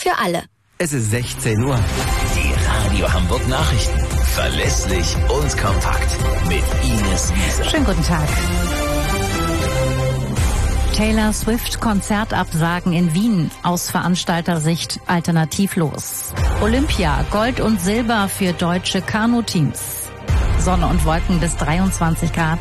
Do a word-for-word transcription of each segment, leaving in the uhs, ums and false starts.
für alle. Es ist sechzehn Uhr. Die Radio Hamburg Nachrichten. Verlässlich und kompakt. Mit Ines Wiese. Schönen guten Tag. Taylor Swift Konzertabsagen in Wien. Aus Veranstaltersicht alternativlos. Olympia, Gold und Silber für deutsche Kanuteams. Sonne und Wolken bis dreiundzwanzig Grad.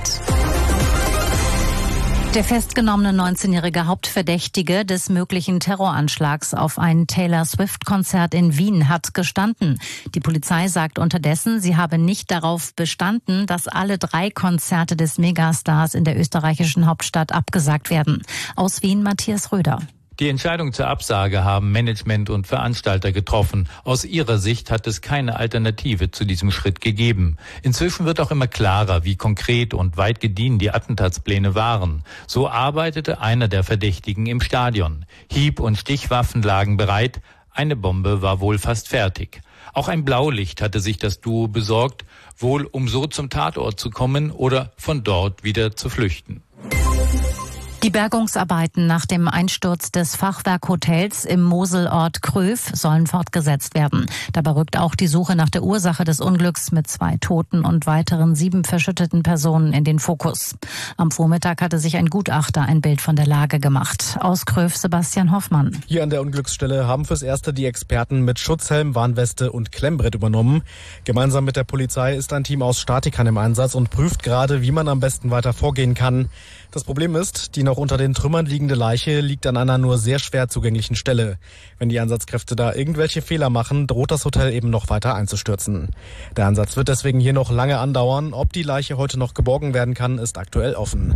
Der festgenommene neunzehnjährige Hauptverdächtige des möglichen Terroranschlags auf ein Taylor Swift-Konzert in Wien hat gestanden. Die Polizei sagt unterdessen, sie habe nicht darauf bestanden, dass alle drei Konzerte des Megastars in der österreichischen Hauptstadt abgesagt werden. Aus Wien Matthias Röder. Die Entscheidung zur Absage haben Management und Veranstalter getroffen. Aus ihrer Sicht hat es keine Alternative zu diesem Schritt gegeben. Inzwischen wird auch immer klarer, wie konkret und weit gediehen die Attentatspläne waren. So arbeitete einer der Verdächtigen im Stadion. Hieb- und Stichwaffen lagen bereit. Eine Bombe war wohl fast fertig. Auch ein Blaulicht hatte sich das Duo besorgt, wohl um so zum Tatort zu kommen oder von dort wieder zu flüchten. Die Bergungsarbeiten nach dem Einsturz des Fachwerkhotels im Moselort Kröv sollen fortgesetzt werden. Dabei rückt auch die Suche nach der Ursache des Unglücks mit zwei Toten und weiteren sieben verschütteten Personen in den Fokus. Am Vormittag hatte sich ein Gutachter ein Bild von der Lage gemacht. Aus Kröv Sebastian Hoffmann. Hier an der Unglücksstelle haben fürs Erste die Experten mit Schutzhelm, Warnweste und Klemmbrett übernommen. Gemeinsam mit der Polizei ist ein Team aus Statikern im Einsatz und prüft gerade, wie man am besten weiter vorgehen kann. Das Problem ist, die noch unter den Trümmern liegende Leiche liegt an einer nur sehr schwer zugänglichen Stelle. Wenn die Einsatzkräfte da irgendwelche Fehler machen, droht das Hotel eben noch weiter einzustürzen. Der Einsatz wird deswegen hier noch lange andauern. Ob die Leiche heute noch geborgen werden kann, ist aktuell offen.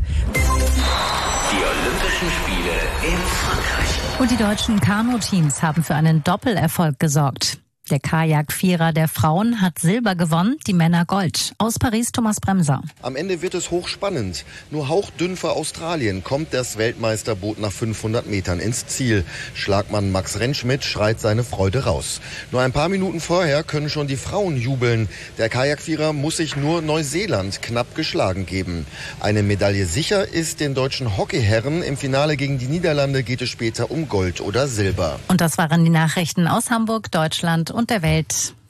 Die Olympischen Spiele in Frankreich. Und die deutschen Kanuteams haben für einen Doppelerfolg gesorgt. Der Kajak-Vierer der Frauen hat Silber gewonnen, die Männer Gold. Aus Paris Thomas Bremser. Am Ende wird es hochspannend. Nur hauchdünn vor Australien kommt das Weltmeisterboot nach fünfhundert Metern ins Ziel. Schlagmann Max Rentschmidt schreit seine Freude raus. Nur ein paar Minuten vorher können schon die Frauen jubeln. Der Kajakvierer muss sich nur Neuseeland knapp geschlagen geben. Eine Medaille sicher ist den deutschen Hockeyherren. Im Finale gegen die Niederlande geht es später um Gold oder Silber. Und das waren die Nachrichten aus Hamburg, Deutschland und der Welt.